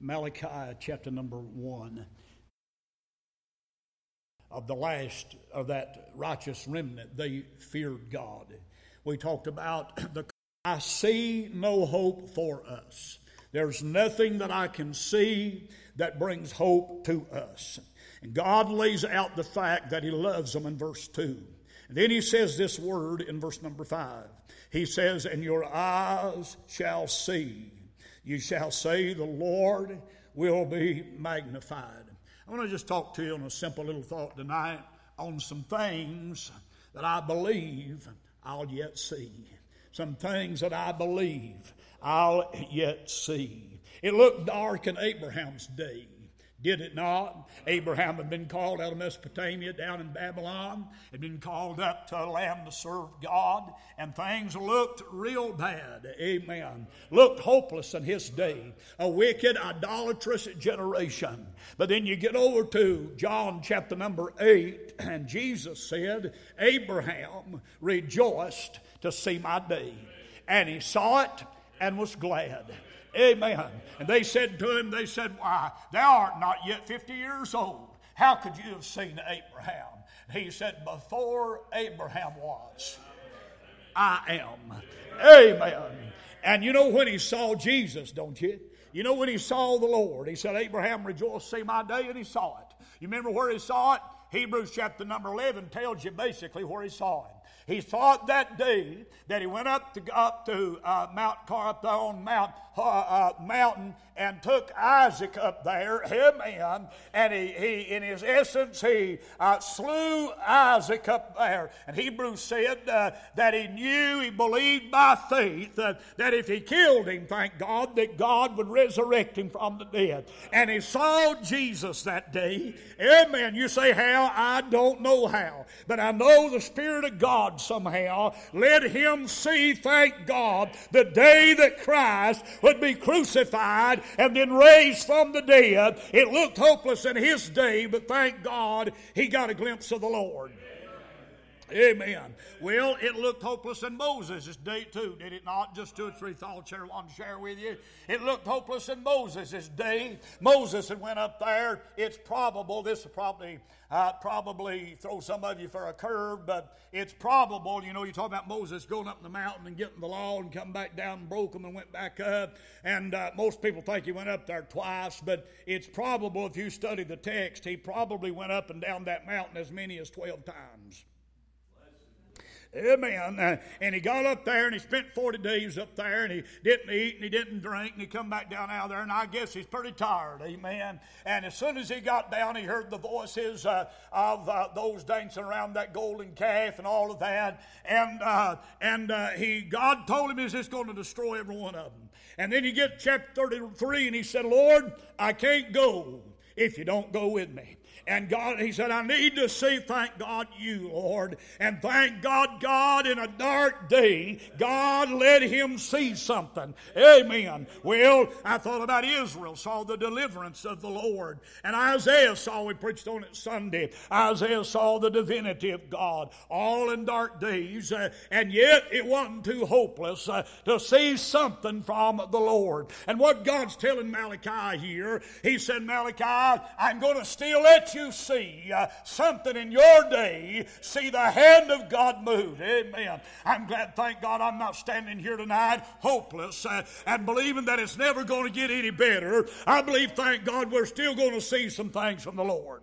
Malachi chapter number 1. Of the last of that righteous remnant, they feared God. We talked about I see no hope for us. There's nothing that I can see that brings hope to us. And God lays out the fact that He loves them in verse 2. And then He says this word in verse number 5. He says, and your eyes shall see. You shall say, the Lord will be magnified. I want to just talk to you on a simple little thought tonight on some things that I believe I'll yet see. Some things that I believe I'll yet see. It looked dark in Abraham's day, did it not? Abraham had been called out of Mesopotamia down in Babylon, had been called up to a land to serve God, and things looked real bad. Amen. Looked hopeless in his day. A wicked, idolatrous generation. But then you get over to John chapter number 8, and Jesus said, Abraham rejoiced to see my day. And he saw it and was glad. Amen. And they said to him, why, thou art not yet 50 years old. How could you have seen Abraham? He said, before Abraham was, I am. Amen. And you know when he saw Jesus, don't you? You know when he saw the Lord, he said, Abraham rejoiced to see my day, and he saw it. You remember where he saw it? Hebrews chapter number 11 tells you basically where he saw it. He saw it that day that he went up to Mount Car, up there on mountain, and took Isaac up there. Amen. And he in his essence, he slew Isaac up there. And Hebrews said that he believed by faith that if he killed him, thank God, that God would resurrect him from the dead. And he saw Jesus that day. Amen. You say how? I don't know how. But I know the Spirit of God somehow let him see, thank God, the day that Christ would be crucified and then raised from the dead. It looked hopeless in his day, but thank God he got a glimpse of the Lord. Amen. Well, it looked hopeless in Moses' day too, did it not? Just 2 or 3 thoughts I want to share with you. It looked hopeless in Moses' day. Moses had went up there. It's probable, this will probably throw some of you for a curve, but it's probable, you talk about Moses going up in the mountain and getting the law and come back down and broke them and went back up. And most people think he went up there twice, but it's probable if you study the text, he probably went up and down that mountain as many as 12 times. Amen. And he got up there and he spent 40 days up there and he didn't eat and he didn't drink and he come back down out there and I guess he's pretty tired. Amen. And as soon as he got down, he heard the voices of those dancing around that golden calf and all of that. And God told him he's just going to destroy every one of them. And then you get chapter 33 and he said, Lord, I can't go if you don't go with me. And God, he said, I need to see, thank God, you, Lord. And thank God, in a dark day, God let him see something. Amen. Well, I thought about Israel, saw the deliverance of the Lord. And Isaiah saw, we preached on it Sunday, Isaiah saw the divinity of God, all in dark days. And yet, it wasn't too hopeless to see something from the Lord. And what God's telling Malachi here, he said, Malachi, I'm going to still let you see something in your day, see the hand of God move. Amen. I'm glad, thank God, I'm not standing here tonight hopeless and believing that it's never going to get any better. I believe, thank God, we're still going to see some things from the Lord.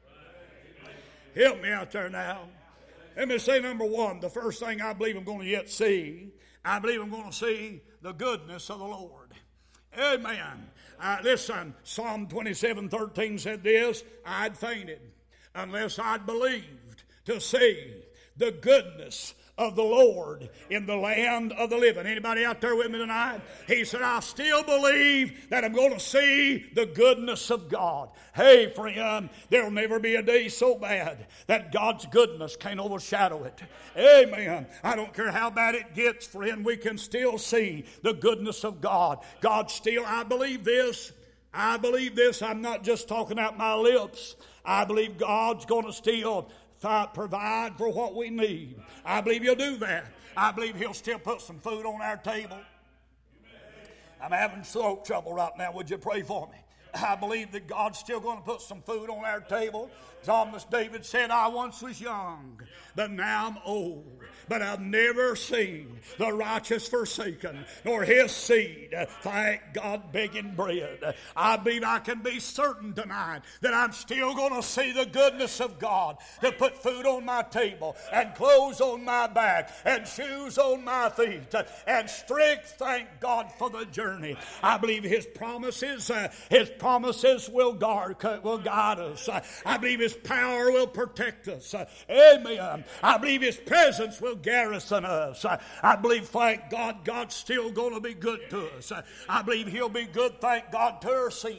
Help me out there now. Let me say number one, the first thing I believe I'm going to yet see, I believe I'm going to see the goodness of the Lord. Amen. Listen, Psalm 27:13 said this, I'd fainted unless I'd believed to see the goodness of the Lord in the land of the living. Anybody out there with me tonight? He said, I still believe that I'm going to see the goodness of God. Hey, friend, there'll never be a day so bad that God's goodness can't overshadow it. Amen. I don't care how bad it gets, friend, we can still see the goodness of God. God still, I believe this. I'm not just talking out my lips. I believe God's going to still provide for what we need. I believe He'll do that. I believe He'll still put some food on our table. I'm having throat trouble right now. Would you pray for me? I believe that God's still going to put some food on our table. Psalmist David said, I once was young, but now I'm old. But I've never seen the righteous forsaken, nor his seed, thank God, begging bread. I believe I can be certain tonight that I'm still going to see the goodness of God to put food on my table and clothes on my back and shoes on my feet and strength, thank God, for the journey. I believe his promises will guide us. I believe his power will protect us. Amen. I believe his presence will garrison us. I believe, thank God, God's still going to be good to us. I believe he'll be good, thank God, to our sin.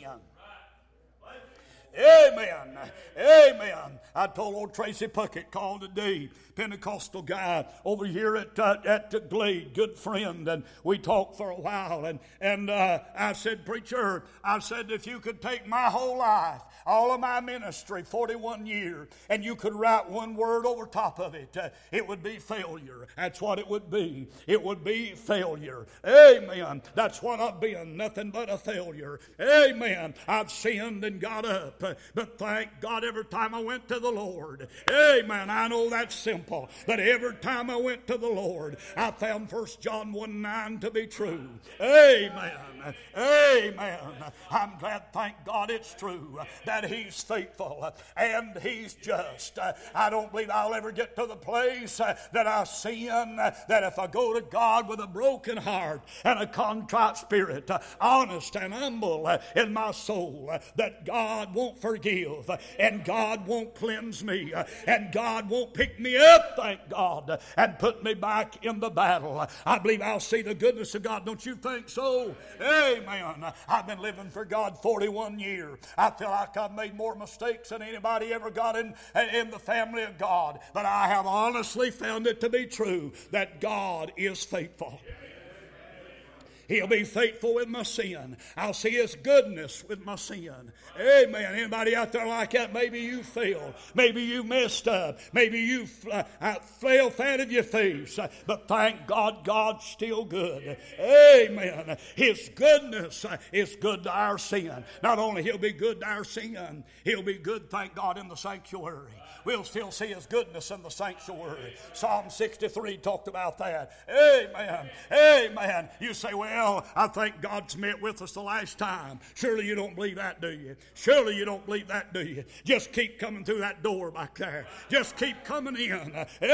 Amen. Amen. I told old Tracy Puckett, called today, Pentecostal guy over here at the Glade, good friend, and we talked for a while. And I said, preacher, I said, if you could take my whole life, all of my ministry, 41 years, and you could write one word over top of it, it would be failure. That's what it would be. It would be failure. Amen. That's what I've been, nothing but a failure. Amen. I've sinned and got up, but thank God every time I went to the Lord. Amen. I know that's simple, but every time I went to the Lord, I found 1 John 1:9 to be true. Amen. Amen. I'm glad, thank God, it's true that he's faithful and he's just. I don't believe I'll ever get to the place that I sin, that if I go to God with a broken heart and a contrite spirit, honest and humble in my soul, that God won't forgive and God won't cleanse me and God won't pick me up, thank God, and put me back in the battle. I believe I'll see the goodness of God. Don't you think so? Amen. I've been living for God 41 years. I feel like I've made more mistakes than anybody ever got in the family of God. But I have honestly found it to be true that God is faithful. He'll be faithful with my sin. I'll see his goodness with my sin. Amen. Anybody out there like that? Maybe you failed. Maybe you messed up. Maybe you fell flat of your face. But thank God, God's still good. Amen. His goodness is good to our sin. Not only he'll be good to our sin, he'll be good, thank God, in the sanctuary. We'll still see his goodness in the sanctuary. Psalm 63 talked about that. Amen. Amen. You say, well, I think God's met with us the last time. Surely you don't believe that, do you? Surely you don't believe that, do you? Just keep coming through that door back there. Just keep coming in.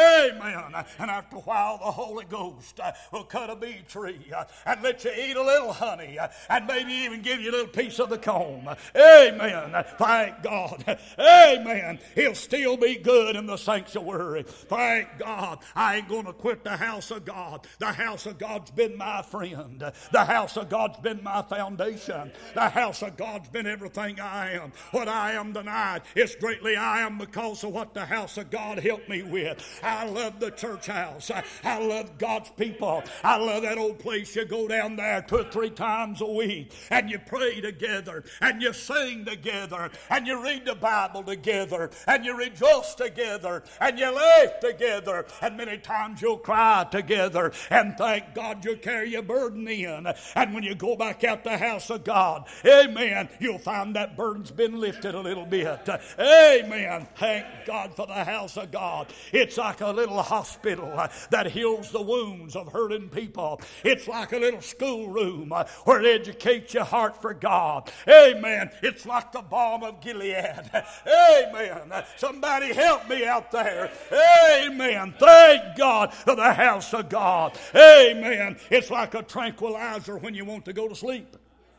Amen. And after a while, the Holy Ghost will cut a bee tree and let you eat a little honey and maybe even give you a little piece of the comb. Amen. Thank God. Amen. He'll still be good in the sanctuary. Thank God. I ain't going to quit the house of God. The house of God's been my friend. The house of God's been my foundation. The house of God's been everything I am. What I am tonight is greatly I am because of what the house of God helped me with. I love the church house. I love God's people. I love that old place you go down there 2 or 3 times a week and you pray together and you sing together and you read the Bible together and you rejoice together and you laugh together and many times you'll cry together and thank God you'll carry your burden in, and when you go back out the house of God, amen, you'll find that burden's been lifted a little bit. Amen. Thank God for the house of God. It's like a little hospital that heals the wounds of hurting people. It's like a little schoolroom where it educates your heart for God. Amen. It's like the balm of Gilead. Amen. Somebody help me out there. Amen. Thank God for the house of God. Amen. It's like a tranquilizer when you want to go to sleep.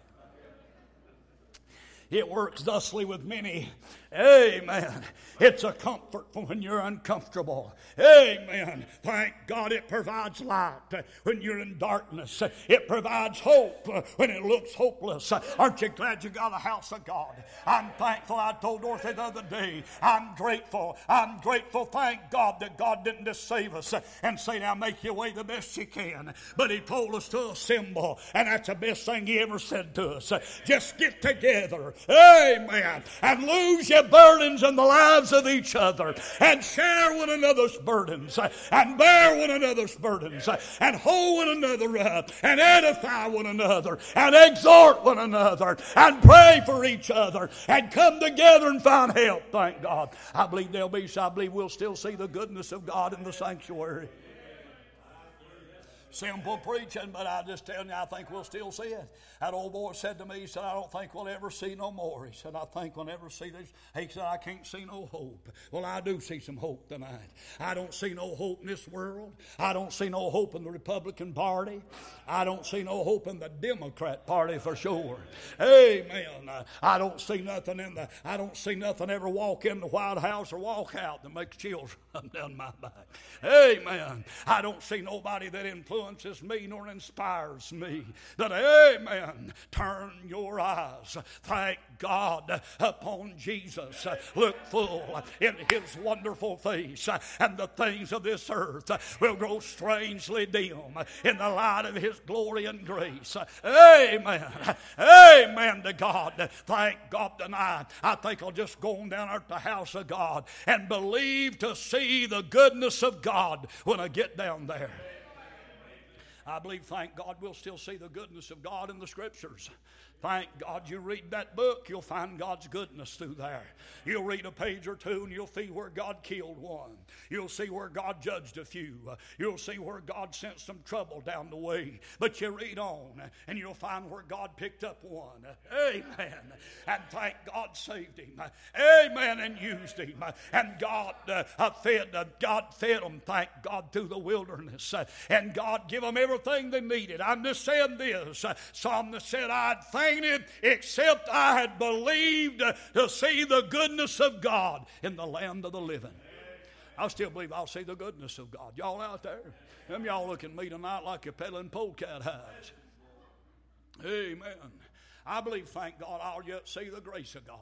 It works thusly with many. Amen. It's a comfort for when you're uncomfortable. Amen. Thank God it provides light when you're in darkness. It provides hope when it looks hopeless. Aren't you glad you got a house of God? I'm thankful. I told Dorothy the other day, I'm grateful. I'm grateful, thank God, that God didn't just save us and say, now make your way the best you can. But he told us to assemble, and that's the best thing he ever said to us. Just get together. Amen. And lose your burdens in the lives of each other and share one another's burdens and bear one another's burdens and hold one another up and edify one another and exhort one another and pray for each other and come together and find help. Thank God. I believe we'll still see the goodness of God in the sanctuary. Simple preaching, but I just tell you, I think we'll still see it. That old boy said to me, he said, I don't think we'll ever see no more. He said, I think we'll never see this. He said, I can't see no hope. Well, I do see some hope tonight. I don't see no hope in this world. I don't see no hope in the Republican Party. I don't see no hope in the Democrat Party for sure. Amen. I don't see nothing ever walk in the White House or walk out that makes chills run down my back. Amen. I don't see nobody that influences me nor inspires me. That, amen, turn your eyes, thank God, upon Jesus. Look full in his wonderful face, and the things of this earth will grow strangely dim in the light of his glory and grace. Amen. Amen to God. Thank God tonight. I think I'll just go on down at the house of God and believe to see the goodness of God when I get down there. I believe, thank God, we'll still see the goodness of God in the Scriptures. Thank God you read that book, you'll find God's goodness through there. You'll read a page or two and you'll see where God killed one. You'll see where God judged a few. You'll see where God sent some trouble down the way. But you read on and you'll find where God picked up one. Amen. And thank God saved him. Amen. And used him. And God fed them, thank God, through the wilderness. And God give them everything they needed. I'm just saying this. Psalmist said, I'd fainted except I had believed to see the goodness of God in the land of the living. I still believe I'll see the goodness of God. Y'all out there? Them y'all looking at me tonight like you're peddling polecat hides. Amen. I believe, thank God, I'll yet see the grace of God.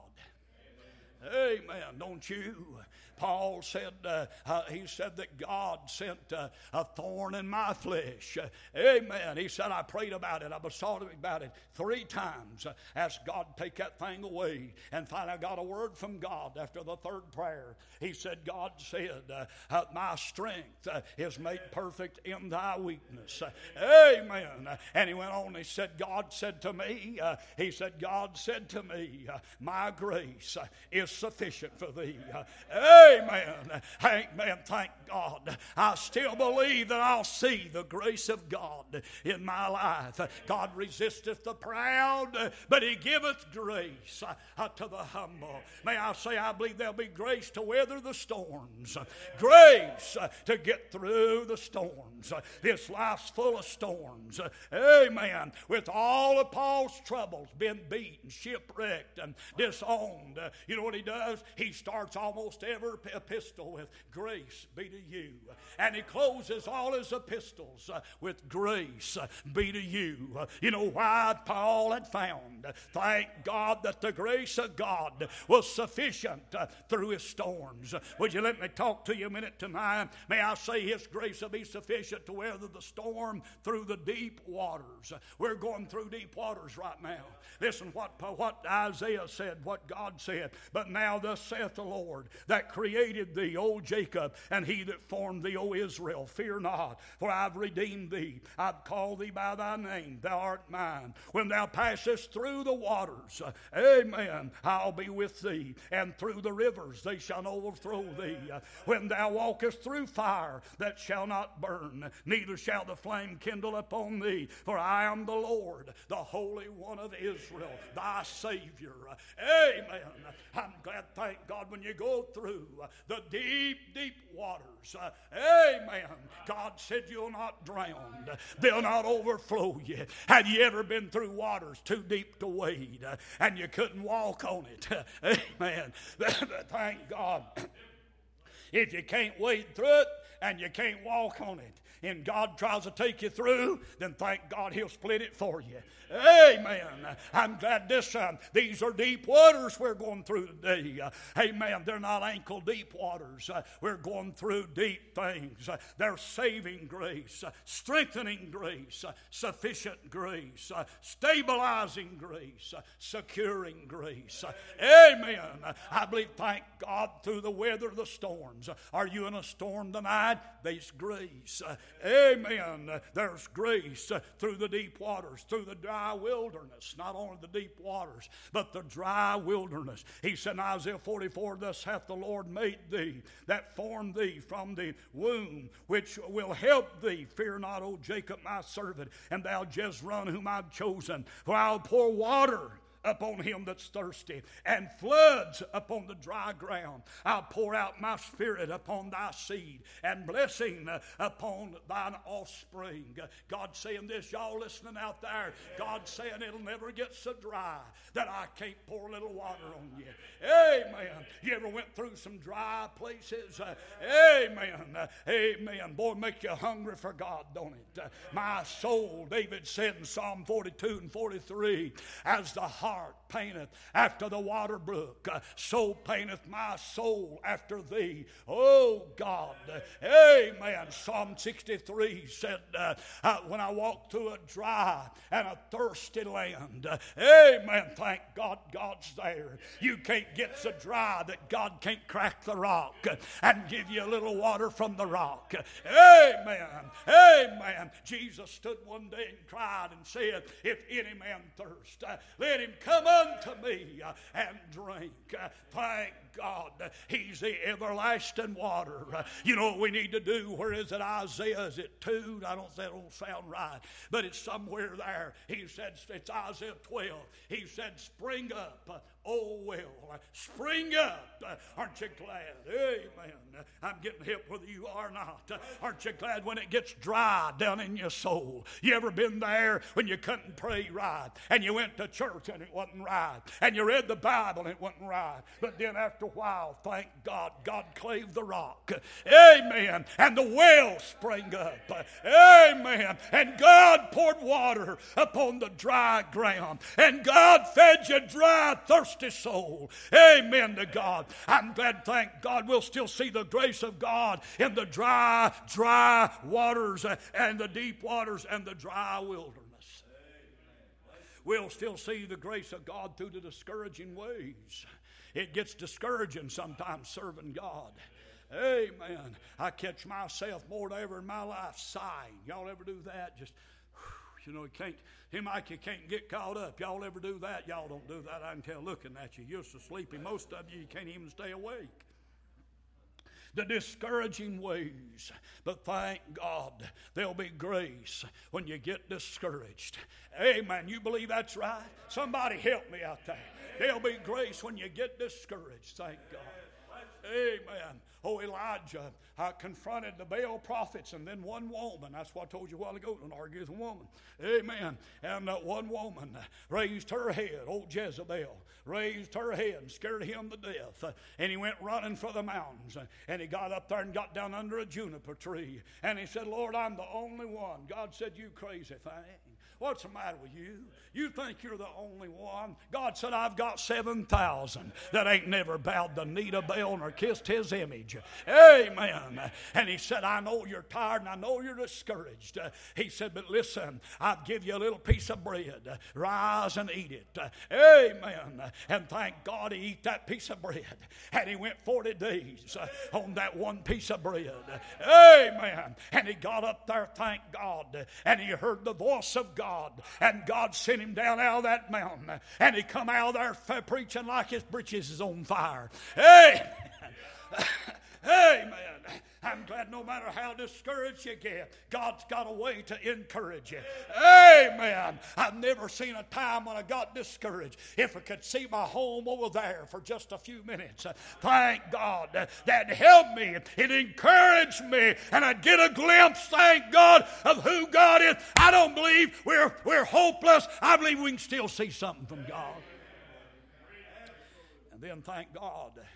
Amen. Don't you? Paul said, he said that God sent a thorn in my flesh. Amen. He said, I prayed about it. I besought him about it 3 times. Asked God to take that thing away. And finally I got a word from God after the 3rd prayer. He said, God said, my strength is made perfect in thy weakness. Amen. And he went on, he said, God said to me, my grace is sufficient for thee. Amen. Amen. Thank God. I still believe that I'll see the grace of God in my life. God resisteth the proud, but he giveth grace to the humble. May I say, I believe there'll be grace to weather the storms. Grace to get through the storms. This life's full of storms. Amen. With all of Paul's troubles, been beaten, shipwrecked, and disowned. You know what he does? He starts almost every epistle with grace be to you. And he closes all his epistles with grace be to you. You know why? Paul had found, thank God, that the grace of God was sufficient through his storms. Would you let me talk to you a minute tonight? May I say his grace will be sufficient to weather the storm through the deep waters. We're going through deep waters right now. Listen what Isaiah said, what God said. But now thus saith the Lord that created thee, O Jacob, and he that formed thee, O Israel. Fear not, for I've redeemed thee. I've called thee by thy name. Thou art mine. When thou passest through the waters, amen, I'll be with thee. And through the rivers they shall overthrow thee. When thou walkest through fire that shall not burn, neither shall the flame kindle upon thee. For I am the Lord, the Holy One of Israel, thy Savior. Amen. I'm glad, thank God, when you go through the deep, deep waters. Amen. God said you'll not drown. They'll not overflow you. Have you ever been through waters too deep to wade and you couldn't walk on it? Amen. Thank God. If you can't wade through it and you can't walk on it, and God tries to take you through, then thank God He'll split it for you. Amen. I'm glad these are deep waters we're going through today. Amen. They're not ankle deep waters. We're going through deep things. They're saving grace, strengthening grace, sufficient grace, stabilizing grace, securing grace. Amen. I believe, thank God, through the weather of the storms. Are you in a storm tonight? There's grace. Amen. There's grace through the deep waters, through the dry wilderness. Not only the deep waters, but the dry wilderness. He said in Isaiah 44, thus hath the Lord made thee, that formed thee from the womb, which will help thee. Fear not, O Jacob, my servant, and thou Jezreel, whom I've chosen. For I'll pour water upon him that's thirsty, and floods upon the dry ground. I'll pour out my spirit upon thy seed, and blessing upon thine offspring. God's saying this, y'all listening out there. God's saying it'll never get so dry that I can't pour a little water on you. Amen. You ever went through some dry places? Amen. Amen. Boy, make you hungry for God, don't it? My soul, David said in Psalm 42 and 43, as the heart painteth after the water brook, so painteth my soul after thee, O God. Amen. Psalm 63 said, when I walk through a dry and a thirsty land, amen, thank God God's there. You can't get so dry that God can't crack the rock and give you a little water from the rock. Amen. Amen. Jesus stood one day and cried and said, if any man thirst, let him come unto me and drink. Thank God, He's the everlasting water. You know what we need to do? Where is it? Isaiah, is it 2? I don't say it don't sound right, but it's somewhere there. He said, it's Isaiah 12. He said, spring up, oh well, spring up. Aren't you glad? Amen. I'm getting hip whether you are or not. Aren't you glad when it gets dry down in your soul? You ever been there when you couldn't pray right, and you went to church and it wasn't right, and you read the Bible and it wasn't right, but then after a while, thank God, God clave the rock. Amen. And the well sprang up. Amen. And God poured water upon the dry ground, and God fed your dry, thirsty soul. Amen to God. I'm glad, thank God, we'll still see the grace of God in the dry waters and the deep waters and the dry wilderness. We'll still see the grace of God through the discouraging ways. It gets discouraging sometimes serving God. Amen. I catch myself more than ever in my life sighing. Y'all ever do that? Just, you know, you can't get caught up. Y'all ever do that? Y'all don't do that. I can tell looking at you. You're so sleepy. Most of you can't even stay awake. The discouraging ways. But thank God there'll be grace when you get discouraged. Amen. You believe that's right? Somebody help me out there. There'll be grace when you get discouraged. Thank God. Amen. Oh, Elijah confronted the Baal prophets, and then one woman, that's what I told you a while ago, don't argue with a woman. Amen. And one woman raised her head, old Jezebel, raised her head and scared him to death. And he went running for the mountains, and he got up there and got down under a juniper tree. And he said, Lord, I'm the only one. God said, you crazy thing. What's the matter with you? You think you're the only one? God said, I've got 7,000 that ain't never bowed the knee to Baal nor kissed his image. Amen. And he said, I know you're tired and I know you're discouraged. He said, but listen, I'll give you a little piece of bread. Rise and eat it. Amen. And thank God he ate that piece of bread. And he went 40 days on that one piece of bread. Amen. And he got up there, thank God, and he heard the voice of God. And God sent him down out of that mountain, and he come out of there preaching like his britches is on fire. Amen. Amen. I'm glad no matter how discouraged you get, God's got a way to encourage you. Amen. I've never seen a time when I got discouraged. If I could see my home over there for just a few minutes, thank God, that helped me. It encouraged me, and I get a glimpse, thank God, of who God is. I don't believe we're hopeless. I believe we can still see something from God. And then thank God,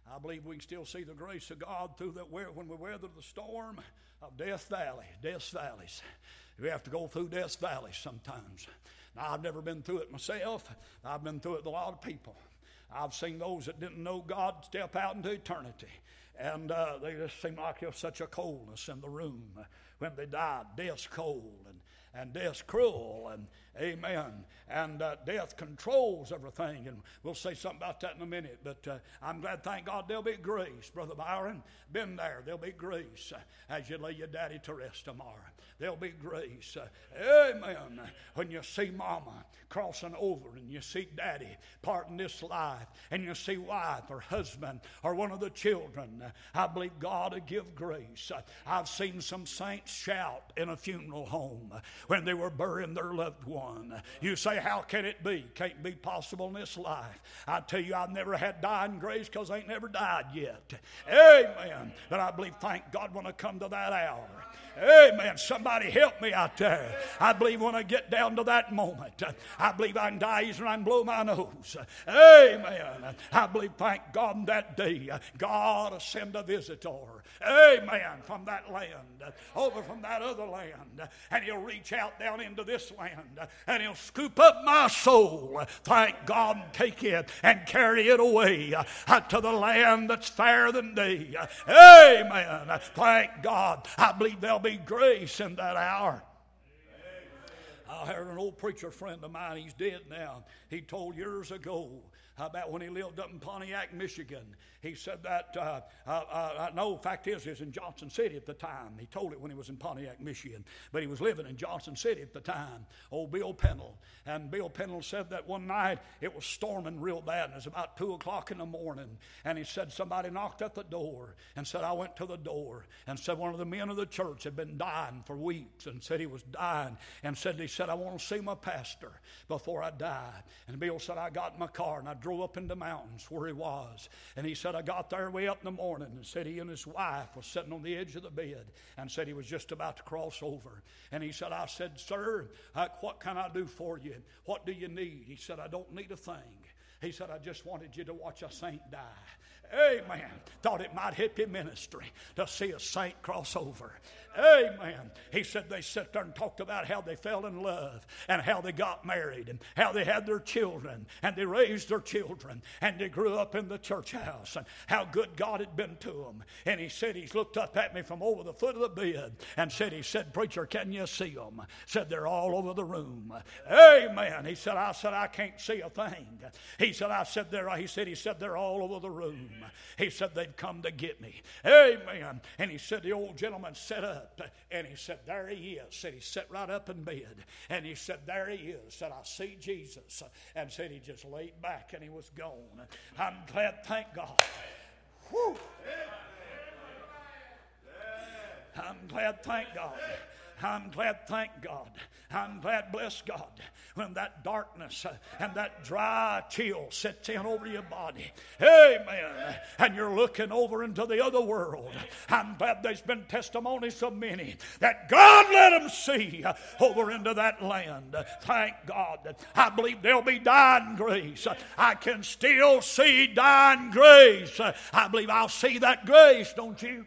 I believe we can still see the grace of God through that when we weather the storm of Death Valley, Death's valleys. We have to go through Death's valleys sometimes. Now, I've never been through it myself. I've been through it with a lot of people. I've seen those that didn't know God step out into eternity. And they just seemed like there was such a coldness in the room when they died. Death's cold and death's cruel, and amen. And death controls everything, and we'll say something about that in a minute. But I'm glad, thank God, there'll be grace. Brother Byron, been there. There'll be grace as you lay your daddy to rest tomorrow. There'll be grace. Amen. When you see mama crossing over and you see daddy parting this life and you see wife or husband or one of the children, I believe God will give grace. I've seen some saints shout in a funeral home when they were burying their loved one. You say, how can it be? Can't be possible in this life. I tell you, I've never had dying grace because I ain't never died yet. Amen. But I believe, thank God, when I come to that hour. Amen. Somebody help me out there. I believe when I get down to that moment, I believe I can die easier than I can blow my nose. Amen. I believe, thank God, that day, God will send a visitor. Amen. From that land, over from that other land. And he'll reach out down into this land. And he'll scoop up my soul. Thank God, and take it and carry it away to the land that's fairer than day. Amen. Thank God. I believe there'll be grace in that hour. I heard an old preacher friend of mine, he's dead now. He told years ago about when he lived up in Pontiac, Michigan. He said that, no, fact is, he was in Johnson City at the time. He told it when he was in Pontiac, Michigan. But he was living in Johnson City at the time, old Bill Pennell. And Bill Pennell said that one night it was storming real bad, and it was about 2 o'clock in the morning. And he said somebody knocked at the door and said, I went to the door and said one of the men of the church had been dying for weeks and said he was dying and he said, I want to see my pastor before I die. And Bill said, I got in my car and I drove up in the mountains where he was. And he said, I got there way up in the morning and said he and his wife was sitting on the edge of the bed and said he was just about to cross over. And he said, I said, sir, what can I do for you? What do you need? He said, I don't need a thing. He said, I just wanted you to watch a saint die. Amen. Thought it might help your ministry to see a saint cross over. Amen. He said they sat there and talked about how they fell in love and how they got married and how they had their children and they raised their children and they grew up in the church house and how good God had been to them. And he said, he's looked up at me from over the foot of the bed and said, preacher, can you see them? Said, they're all over the room. Amen. He said, I can't see a thing. He said, they're all over the room. He said, they've come to get me. Amen. And he said, the old gentleman sat up and he said, there he is. Said he sat right up in bed and he said, there he is. Said, I see Jesus. And said he just laid back and he was gone. I'm glad, thank God. Whew. I'm glad, thank God. I'm glad, thank God. I'm glad, bless God, when that darkness and that dry chill sets in over your body. Amen. And you're looking over into the other world. I'm glad there's been testimonies of many that God let them see over into that land. Thank God. I believe there'll be dying grace. I can still see dying grace. I believe I'll see that grace, don't you?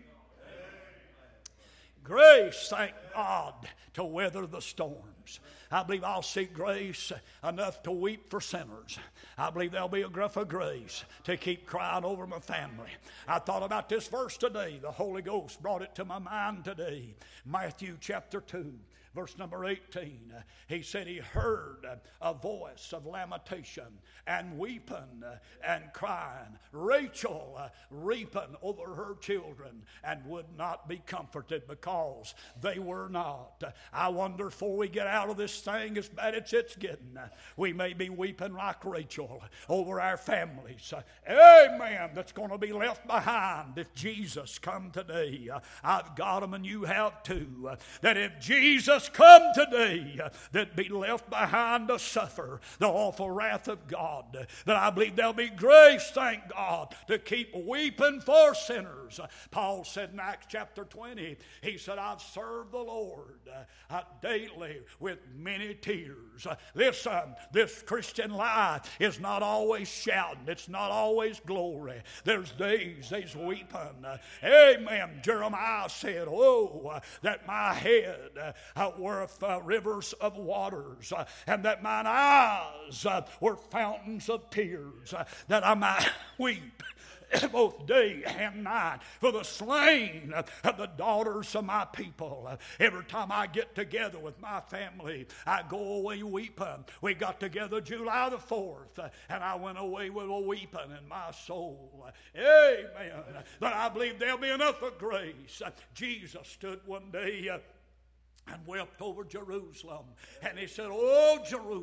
Grace, thank God, to weather the storms. I believe I'll see grace enough to weep for sinners. I believe there'll be a gruff of grace to keep crying over my family. I thought about this verse today. The Holy Ghost brought it to my mind today. Matthew chapter 2. Verse number 18, he said he heard a voice of lamentation and weeping and crying. Rachel weeping over her children and would not be comforted because they were not. I wonder before we get out of this thing as bad as it's getting, we may be weeping like Rachel over our families. Amen. That's going to be left behind if Jesus come today. I've got them and you have too. That if Jesus Jesus, come today, that be left behind to suffer the awful wrath of God. That I believe there'll be grace, thank God, to keep weeping for sinners. Paul said in Acts chapter 20, he said, I've served the Lord daily with many tears. Listen, this Christian life is not always shouting. It's not always glory. There's days there's weeping. Amen. Jeremiah said, oh, that my head were rivers of waters, and that mine eyes were fountains of tears, that I might weep both day and night for the slain of the daughters of my people. Every time I get together with my family, I go away weeping. We got together July the 4th, and I went away with a weeping in my soul. Amen. But I believe there'll be enough of grace. Jesus stood one day and wept over Jerusalem. And he said, oh,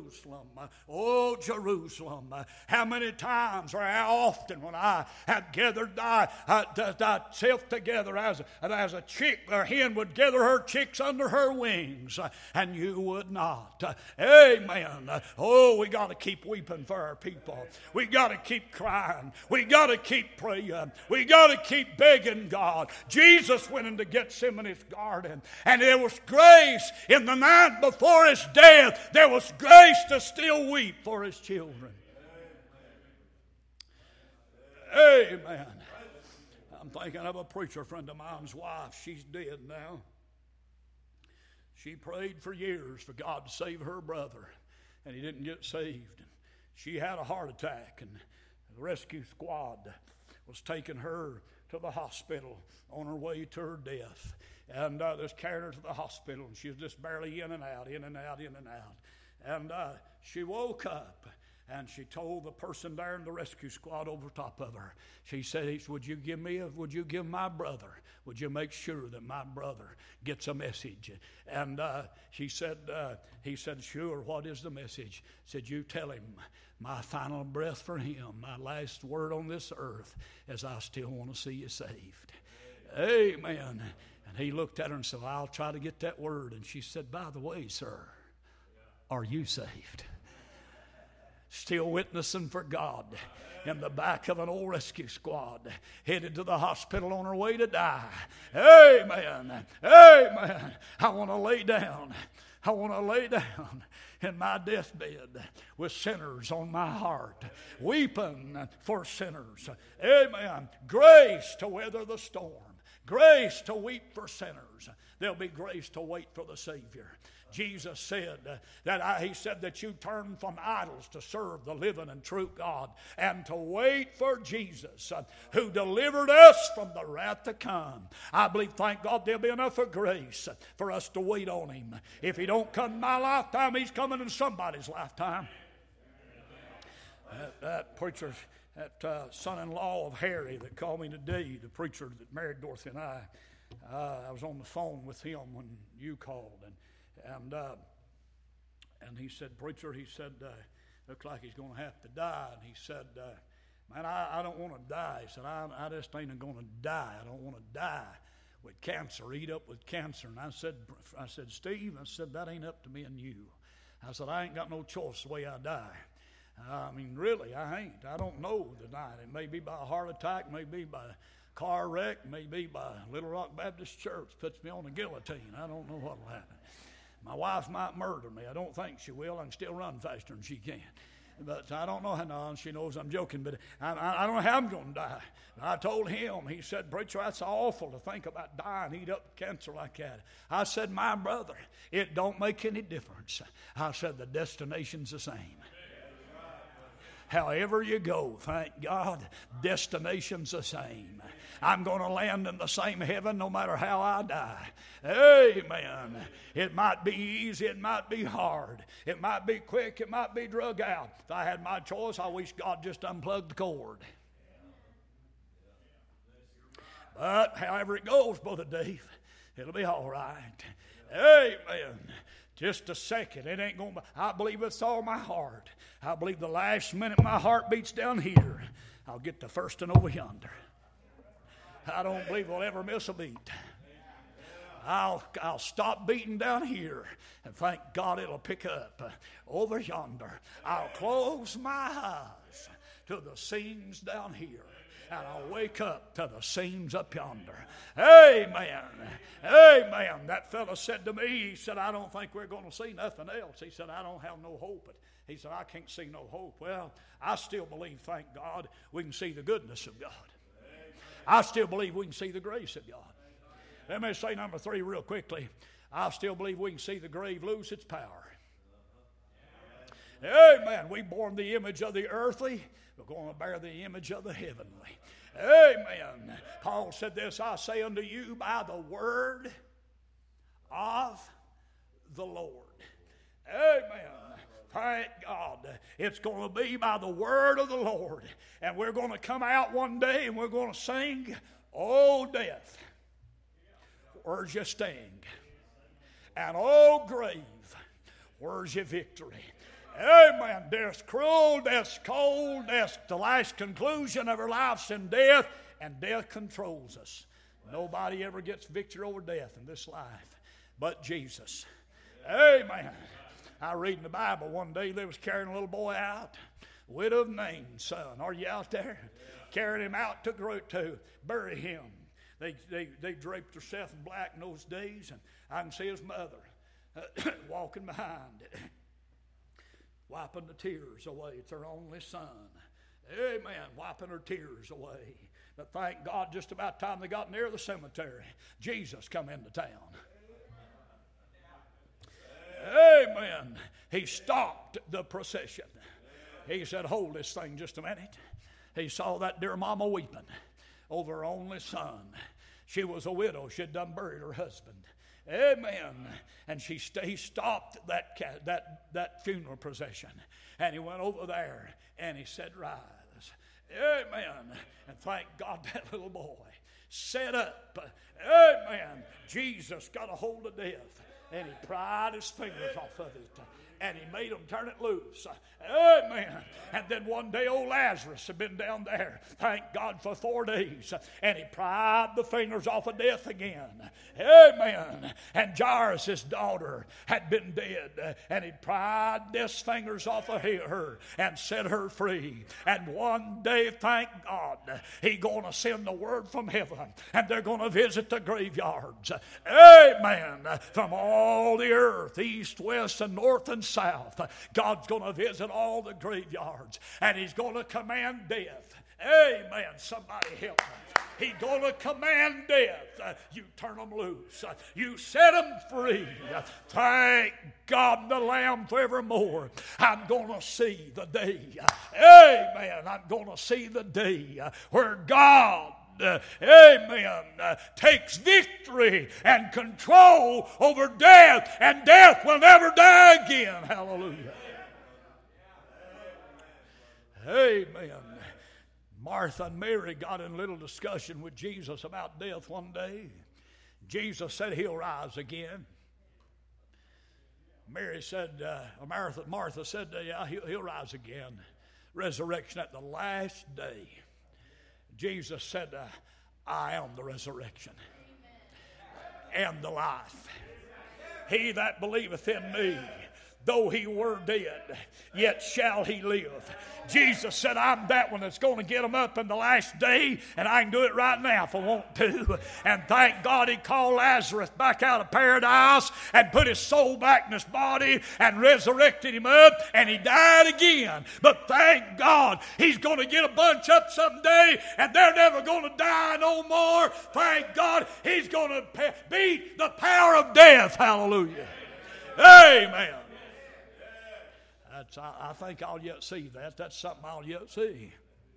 Jerusalem, how many times or how often when I have gathered thyself together as a chick or hen would gather her chicks under her wings, and you would not. Amen. Oh, we got to keep weeping for our people. We got to keep crying. We got to keep praying. We got to keep begging God. Jesus went into Gethsemane's garden, and there was grace in the night before his death. There was grace to still weep for his children. Amen. I'm thinking of a preacher friend of mine's wife. She's dead now. She prayed for years for God to save her brother, and he didn't get saved. She had a heart attack, and the rescue squad was taking her to the hospital on her way to her death. And they was carrying her to the hospital, and she was just barely in and out. And she woke up, and she told the person there in the rescue squad over top of her, she said, would you give my brother, would you make sure that my brother gets a message? And he said, sure, what is the message? Said, you tell him my final breath for him, my last word on this earth, is I still want to see you saved. Amen. And he looked at her and said, well, I'll try to get that word. And she said, by the way, sir, are you saved? Still witnessing for God in the back of an old rescue squad, headed to the hospital on her way to die. Amen. Amen. I want to lay down in my deathbed with sinners on my heart, weeping for sinners. Amen. Grace to weather the storm. Grace to weep for sinners. There'll be grace to wait for the Savior. Jesus said he said that you turn from idols to serve the living and true God, and to wait for Jesus, who delivered us from the wrath to come. I believe, thank God, there'll be enough of grace for us to wait on him. If he don't come in my lifetime, he's coming in somebody's lifetime. That preacher, that son-in-law of Harry that called me today, the preacher that married Dorothy and I was on the phone with him when you called, and he said, preacher, he said, looks like he's going to have to die. And he said, man, I don't want to die. He said, I just ain't going to die. I don't want to die with cancer, eat up with cancer. And I said, Steve, I said, that ain't up to me and you. I said, I ain't got no choice the way I die. I mean, really, I ain't. I don't know tonight. It may be by a heart attack, may be by a car wreck, may be by Little Rock Baptist Church puts me on the guillotine. I don't know what will happen. My wife might murder me. I don't think she will. I can still run faster than she can. But I don't know how. No, she knows I'm joking, but I don't know how I'm going to die. I told him, he said, preacher, that's awful to think about dying, eat up cancer like that. I said, my brother, it don't make any difference. I said, the destination's the same. However you go, thank God, destination's the same. I'm going to land in the same heaven no matter how I die. Amen. It might be easy, it might be hard, it might be quick, it might be drug out. If I had my choice, I wish God just unplugged the cord. But however it goes, Brother Dave, it'll be all right. Amen. Just a second. It ain't going to. I believe with all my heart. I believe the last minute my heart beats down here, I'll get the first one over yonder. I don't believe we'll ever miss a beat. I'll stop beating down here, and thank God it'll pick up over yonder. I'll close my eyes to the scenes down here, and I'll wake up to the scenes up yonder. Amen. Amen. That fellow said to me, he said, I don't think we're going to see nothing else. He said, I don't have no hope. He said, I can't see no hope. Well, I still believe, thank God, we can see the goodness of God. I still believe we can see the grace of God. Let me say number 3 real quickly. I still believe we can see the grave lose its power. Amen. We born the image of the earthly. We're going to bear the image of the heavenly. Amen. Paul said this, I say unto you by the word of the Lord. Amen. Thank God. It's going to be by the word of the Lord. And we're going to come out one day and we're going to sing, O death, where's your sting? And O grave, where's your victory? Amen. Death's cruel, death's cold, death's the last conclusion of our lives in death, and death controls us. Nobody ever gets victory over death in this life but Jesus. Amen. I read in the Bible one day they was carrying a little boy out, widow of Nain's son. Are you out there? Carrying him out to bury him. They draped herself in black in those days, and I can see his mother walking behind, wiping the tears away. It's her only son. Amen. Wiping her tears away. But thank God, just about the time they got near the cemetery, Jesus come into town. Amen. He stopped the procession. He said, hold this thing just a minute. He saw that dear mama weeping over her only son. She was a widow. She had done buried her husband. Amen. And he stopped that funeral procession. And he went over there and he said, rise. Amen. And thank God that little boy sat up. Amen. Jesus got a hold of death. And he pried his fingers off of it. And he made them turn it loose. Amen. And then one day old Lazarus had been down there, thank God, for 4 days. And he pried the fingers off of death again. Amen. And Jairus' daughter had been dead. And he pried death's fingers off of her and set her free. And one day, thank God, he's going to send the word from heaven. And they're going to visit the graveyards. Amen. From all the earth, east, west, and north, and south. God's going to visit all the graveyards, and he's going to command death. Amen. Somebody help me. He's going to command death. You turn them loose. You set them free. Thank God the Lamb forevermore. I'm going to see the day. Amen. I'm going to see the day where God takes victory and control over death, and death will never die again. Hallelujah. Amen. Martha and Mary got in a little discussion with Jesus about death one day. Jesus said he'll rise again. Martha said, yeah, he'll rise again. Resurrection at the last day. Jesus said, I am the resurrection and the life. He that believeth in me, though he were dead, yet shall he live. Jesus said, I'm that one that's going to get them up in the last day, and I can do it right now if I want to. And thank God he called Lazarus back out of paradise and put his soul back in his body and resurrected him up, and he died again. But thank God he's going to get a bunch up someday, and they're never going to die no more. Thank God he's going to beat the power of death. Hallelujah. Amen. I think I'll yet see that. That's something I'll yet see.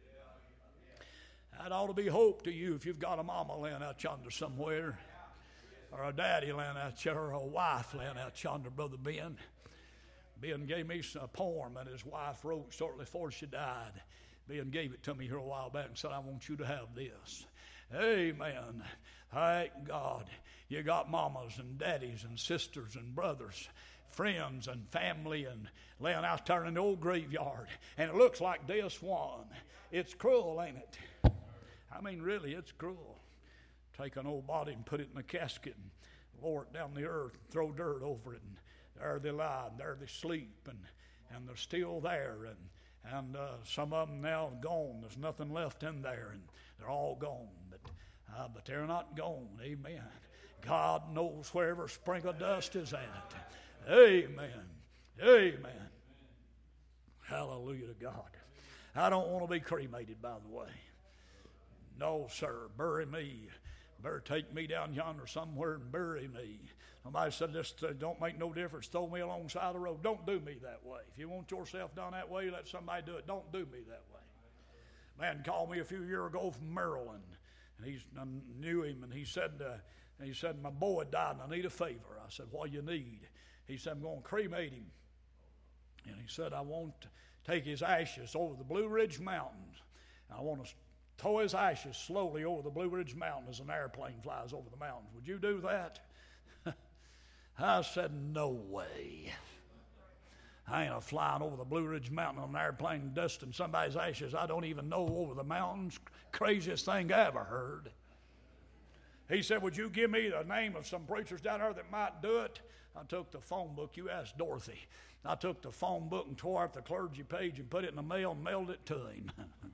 That ought to be hope to you if you've got a mama laying out yonder somewhere, or a daddy laying out yonder, or a wife laying out yonder, Brother Ben. Ben gave me a poem that his wife wrote shortly before she died. Ben gave it to me here a while back and said, I want you to have this. Amen. Thank God. You got mamas and daddies and sisters and brothers, friends and family, and laying out there in the old graveyard, and it looks like death's won. It's cruel, ain't it? I mean, really, it's cruel. Take an old body and put it in a casket and lower it down the earth, and throw dirt over it, and there they lie, and there they sleep, and they're still there, and some of them now are gone. There's nothing left in there, and they're all gone, but they're not gone. Amen. God knows wherever a sprinkle of dust is at. Amen. Amen. Hallelujah to God. I don't want to be cremated, by the way. No, sir. Bury me. Better take me down yonder somewhere and bury me. Somebody said, this don't make no difference. Throw me alongside the road. Don't do me that way. If you want yourself done that way, let somebody do it. Don't do me that way. Man called me a few years ago from Maryland, and I knew him, and he said, my boy died, and I need a favor. I said, what do you need? He said, I'm going to cremate him. And he said, I want to take his ashes over the Blue Ridge Mountains. I want to throw his ashes slowly over the Blue Ridge Mountain as an airplane flies over the mountains. Would you do that? I said, no way. I ain't flying over the Blue Ridge Mountain on an airplane dusting somebody's ashes I don't even know over the mountains. Craziest thing I ever heard. He said, would you give me the name of some preachers down there that might do it? I took the phone book. You asked Dorothy. I took the phone book and tore out the clergy page and put it in the mail and mailed it to him.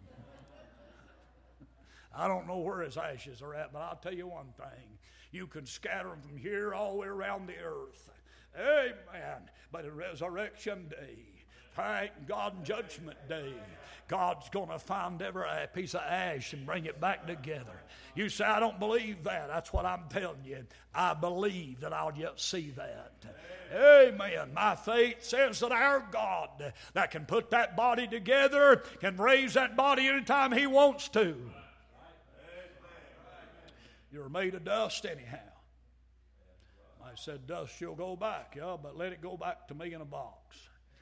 I don't know where his ashes are at, but I'll tell you one thing. You can scatter them from here all the way around the earth. Amen. But at Resurrection Day, thank God, Judgment Day, God's going to find every piece of ash and bring it back together. You say, I don't believe that. That's what I'm telling you. I believe that I'll yet see that. Amen. My faith says that our God that can put that body together can raise that body anytime He wants to. You're made of dust anyhow. I said, dust shall go back. Yeah, but let it go back to me in a box.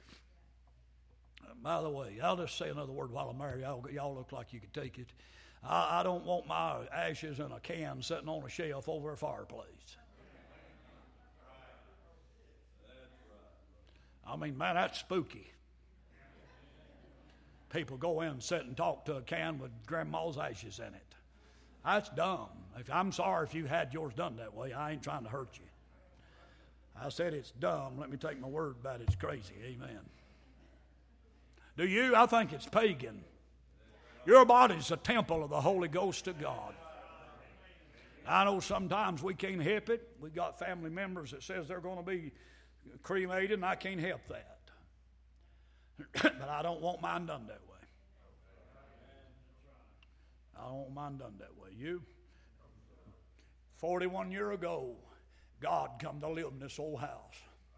By the way, I'll just say another word while I'm married. Y'all look like you could take it. I don't want my ashes in a can sitting on a shelf over a fireplace. I mean, man, that's spooky. People go in and sit and talk to a can with grandma's ashes in it. That's dumb. I'm sorry if you had yours done that way. I ain't trying to hurt you. I said it's dumb. Let me take my word about it. It's crazy. Amen. Do you? I think it's pagan. Your body's a temple of the Holy Ghost of God. I know sometimes we can't help it. We got family members that says they're going to be cremated, and I can't help that. But I don't want mine done that way. I don't want mine done that way. You? 41 years ago, God come to live in this old house.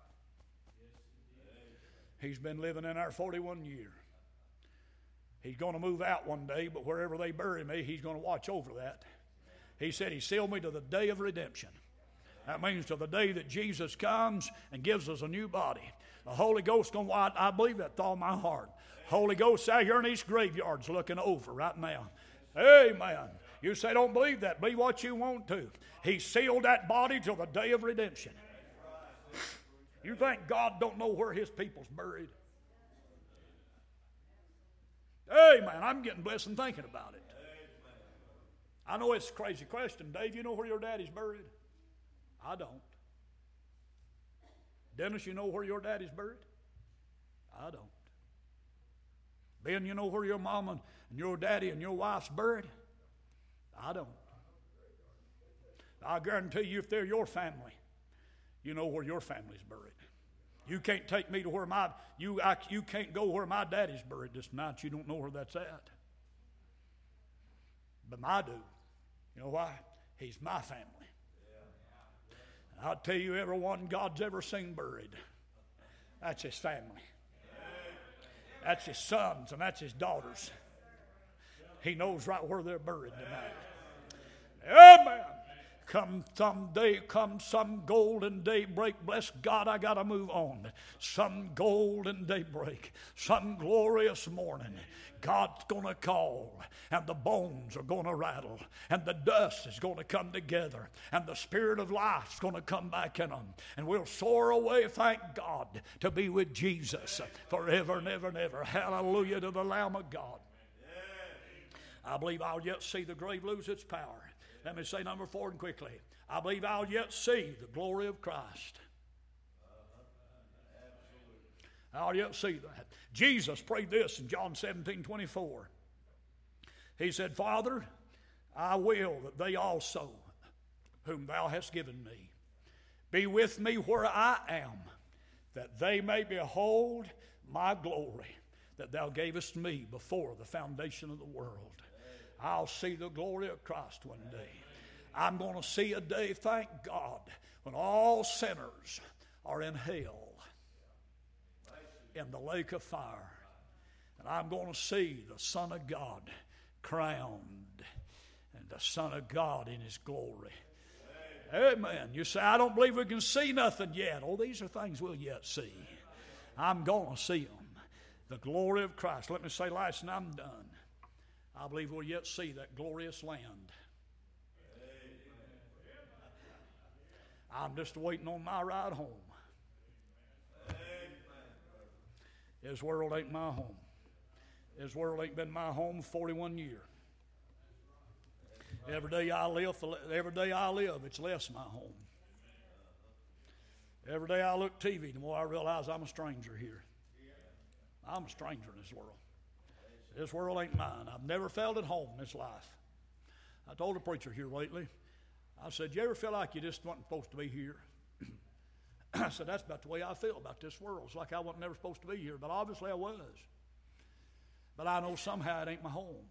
He's been living in there 41 years. He's going to move out one day, but wherever they bury me, He's going to watch over that. He said He sealed me to the day of redemption. That means to the day that Jesus comes and gives us a new body. The Holy Ghost going to, I believe that with all my heart. Holy Ghost out here in these graveyards looking over right now. Amen. You say don't believe that. Believe what you want to. He sealed that body till the day of redemption. You think God don't know where His people's buried? Amen. I'm getting blessed and thinking about it. I know it's a crazy question. Dave, you know where your daddy's buried? I don't. Dennis, you know where your daddy's buried? I don't. Ben, you know where your mama and your daddy and your wife's buried? I don't. I guarantee you if they're your family, you know where your family's buried. You can't take me to where you can't go where my daddy's buried this night. You don't know where that's at. But I do. You know why? He's my family. I'll tell you, everyone God's ever seen buried, that's His family. That's His sons and that's His daughters. He knows right where they're buried tonight. Amen. Come some golden daybreak. Bless God, I got to move on. Some golden daybreak, some glorious morning, God's going to call, and the bones are going to rattle, and the dust is going to come together, and the Spirit of life is going to come back in them, and we'll soar away, thank God, to be with Jesus forever and ever and ever. Hallelujah to the Lamb of God. I believe I'll yet see the grave lose its power. Let me say number 4 and quickly. I believe I'll yet see the glory of Christ. I'll yet see that. Jesus prayed this in John 17:24. He said, Father, I will that they also, whom thou hast given me, be with me where I am, that they may behold my glory that thou gavest me before the foundation of the world. I'll see the glory of Christ one day. I'm going to see a day, thank God, when all sinners are in hell, in the lake of fire. And I'm going to see the Son of God crowned and the Son of God in His glory. Amen. You say, I don't believe we can see nothing yet. Oh, these are things we'll yet see. I'm going to see them. The glory of Christ. Let me say last, and I'm done. I believe we'll yet see that glorious land. I'm just waiting on my ride home. This world ain't my home. This world ain't been my home 41 years. Every day I live, it's less my home. Every day I look TV, the more I realize I'm a stranger here. I'm a stranger in this world. This world ain't mine. I've never felt at home in this life. I told a preacher here lately, I said, you ever feel like you just wasn't supposed to be here? I said, that's about the way I feel about this world. It's like I wasn't never supposed to be here, but obviously I was. But I know somehow it ain't my home.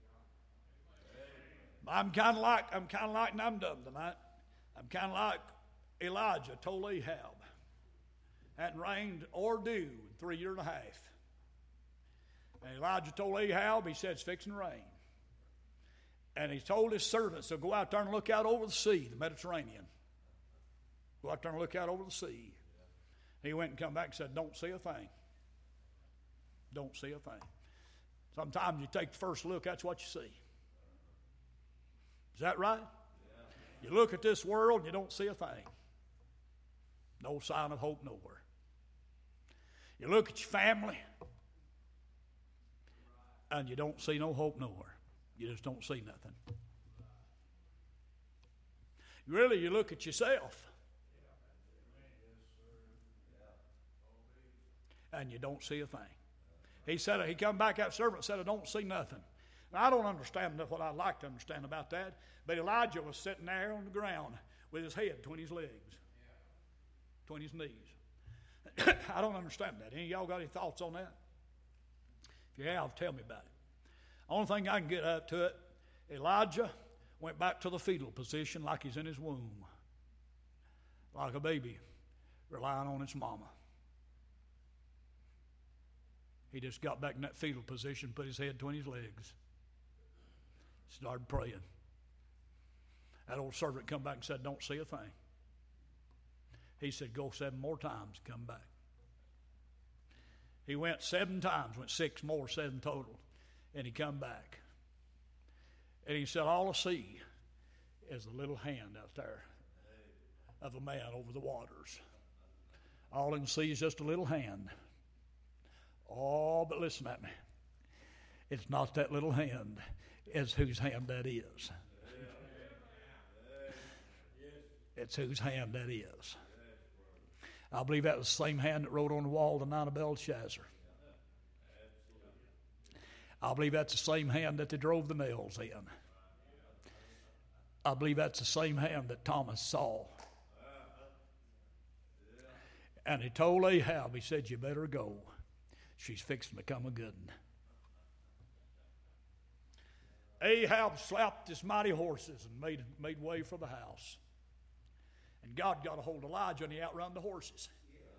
I'm kind of like, and I'm done tonight. I'm kind of like Elijah told Ahab. Hadn't rained or dew in 3 years and a half. And Elijah told Ahab, he said, it's fixing to rain. And he told his servants to go out there and look out over the sea, the Mediterranean. Go out there and look out over the sea. He went and come back and said, don't see a thing. Don't see a thing. Sometimes you take the first look, that's what you see. Is that right? Yeah. You look at this world and you don't see a thing. No sign of hope nowhere. You look at your family and you don't see no hope nowhere. You just don't see nothing. Really, you look at yourself and you don't see a thing. He said, he come back, that servant said, I don't see nothing. Now, I don't understand what I'd like to understand about that, but Elijah was sitting there on the ground with his head between his legs, between his knees. I don't understand that. Any of y'all got any thoughts on that? If you have, tell me about it. Only thing I can get up to it, Elijah went back to the fetal position like he's in his womb, like a baby relying on its mama. He just got back in that fetal position, put his head between his legs, started praying. That old servant come back and said, don't see a thing. He said, go 7 more times, come back. He went 7 times, went 6 more, 7 total, and he come back. And he said, all I see is a little hand out there of a man over the waters. All I can see is just a little hand. Oh, but listen at me. It's not that little hand. It's whose hand that is. It's whose hand that is. I believe that was the same hand that wrote on the wall the night of Belshazzar. I believe that's the same hand that they drove the nails in. I believe that's the same hand that Thomas saw. And he told Ahab, he said, you better go. She's fixing to come a good one. Ahab slapped his mighty horses and made way for the house. And God got a hold of Elijah and he outrun the horses.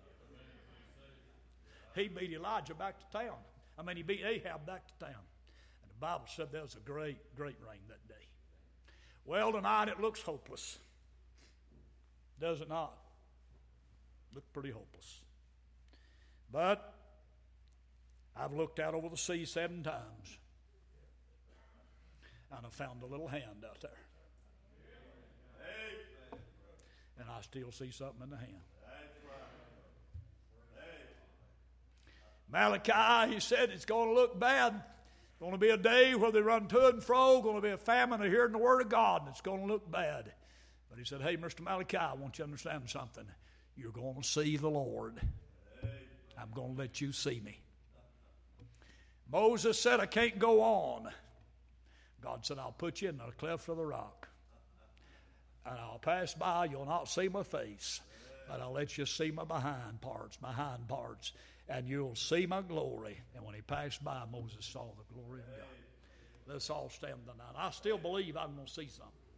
He beat Elijah back to town. He beat Ahab back to town. And the Bible said there was a great, great rain that day. Well, tonight it looks hopeless. Does it not? Look pretty hopeless. But I've looked out over the sea 7 times. And I found a little hand out there. And I still see something in the hand. Malachi, he said, it's going to look bad Going to be a day where they run to and fro, going to be a famine of hearing the Word of God, and it's going to look bad. But he said, hey, Mr. Malachi, I want you to understand something. You're going to see the Lord. I'm going to let you see me. Moses said, I can't go on. God said, I'll put you in the cleft of the rock. And I'll pass by. You'll not see my face. But I'll let you see my hind parts. And you'll see my glory. And when he passed by, Moses saw the glory of God. Let's all stand tonight. I still believe I'm going to see something.